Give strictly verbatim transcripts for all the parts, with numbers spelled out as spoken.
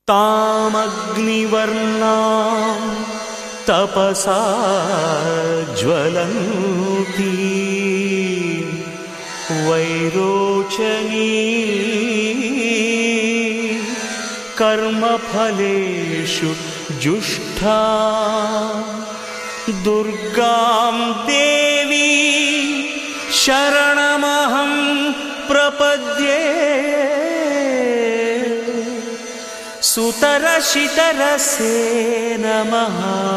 तामग्निवर्णां तपसा ज्वलन्ती वैरोचनी कर्मफलेषु जुष्टा दुर्गां देवी शरणमहं प्रपद्ये सुतरशितरसे नमः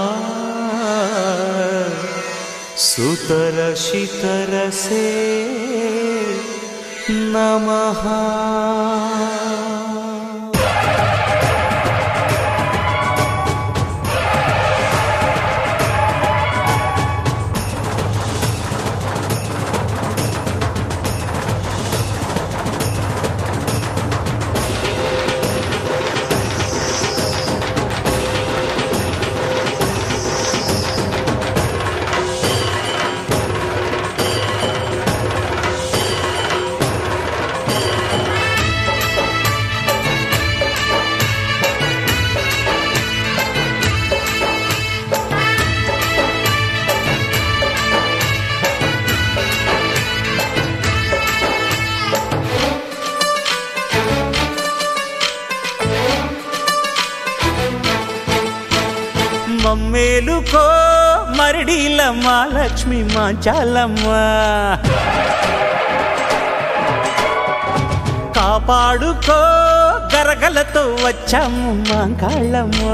सुतरशितरसे नमः। మమ్మేలుకో మరిడీలమ్మ లక్ష్మీ మాంచాలమ్మ కాపాడుకో గరగలతో వచ్చాము మాంకాళ్ళమ్మ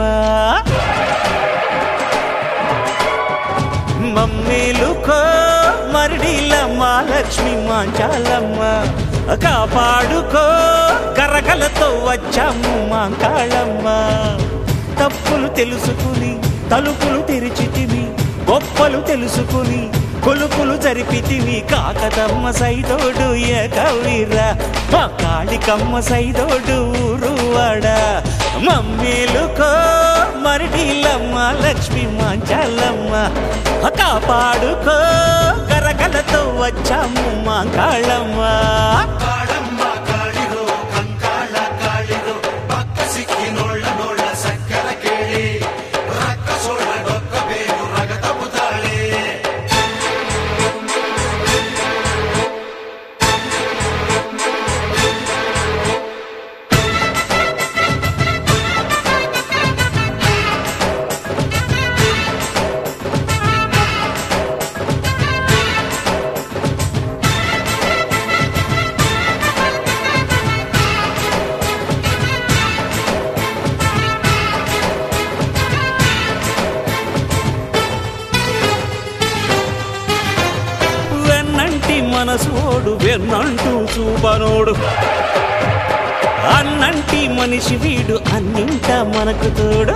మమ్మేలుకో మరిడీలమ్మ లక్ష్మీ మాంచాలమ్మ కాపాడుకో గరగలతో వచ్చాము మాంకాళ్ళమ్మ తప్పులు తెలుసుకుని తలుపులు తెరిచితివి గొప్పలు తెలుసుకుని కొలుపులు జరిపితివి కాకతమ్మ సైదోడు ఏకవీరా మా కాళికమ్మ సైదోడు ఊరువాడ మమ్మేలుకో మరిడీలమ్మ లక్ష్మీ మాంచాలమ్మ కాపాడుకో గరగలతో వచ్చాము మా కాళ్ళమ్మ మనసోడు వెన్నంటూ చూపనోడు అన్నంటి మనిషి వీడు అన్నింట మనకు తోడు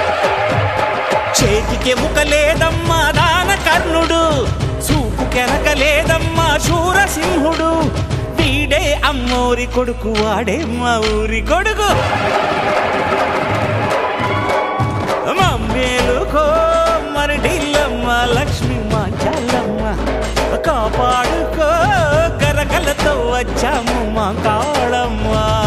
చేతికి ముఖ లేదమ్మా దాన కర్ణుడు చూపు కెనక లేదమ్మా శూరసింహుడు వీడే అమ్మోరి కొడుకు వాడే మా ఊరి కొడుకు మమ్మేలుకో మరిడీలమ్మ లక్ష్మీ మాంచాలమ్మ కాపాడుకో గరగలతో వచ్చాము మా కాళమ్మ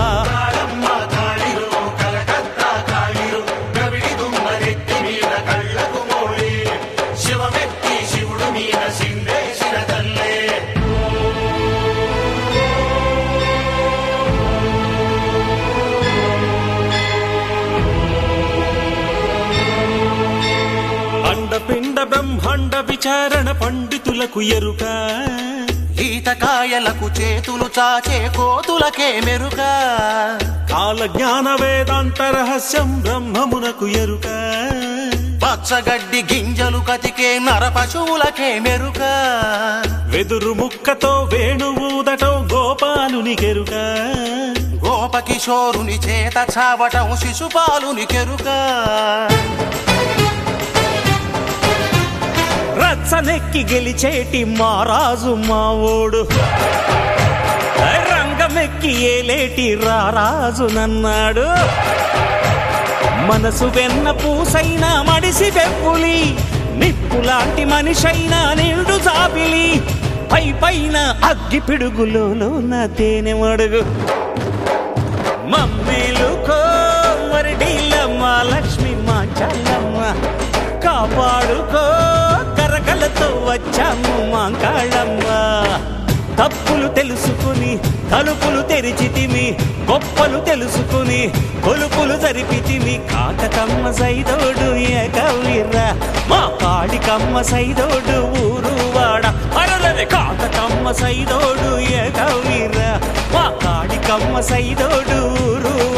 అండపిండ బ్రహ్మాండ విచారణ పండితులకు ఎరుక ఈతకాయలకు చేతులు చాచే కోతులకే మెరుక కాల జ్ఞాన వేదాంత రహస్యం బ్రహ్మమునకు ఎరుక పచ్చగడ్డి గింజలు కతికే నర పశువులకే మెరుక వెదురు ముక్కతో వేణువూదటం గోపాలునికెరుక గోపకిశోరుని చేత చావటం శిశుపాలునికెరుక రచ్చనెక్కి గెలిచేటి మారాజు మావోడు రంగమెక్కి ఏలేటి రారాజు నన్నాడు మనసు వెన్న పూసైనా మడిసి పెప్పులి నిప్పులాంటి మనిషైనా నిండు జాబిలి పై పైన అగ్గి పిడుగులో నా తేనె మడుగు మమ్మేలుకో మరిడి తెలుసుకుని తలుపులు తెరిచితిమి గొప్పలు తెలుసుకుని కొలుపులు జరిపితిమి కాకతమ్మ సైదోడు ఏకవీర్రా మా కాళికమ్మ సైదోడు ఊరు వాడ అరలరే కాకతమ్మ సైదోడు ఏకవీర్రా మా కాళికమ్మ సైదోడు ఊరు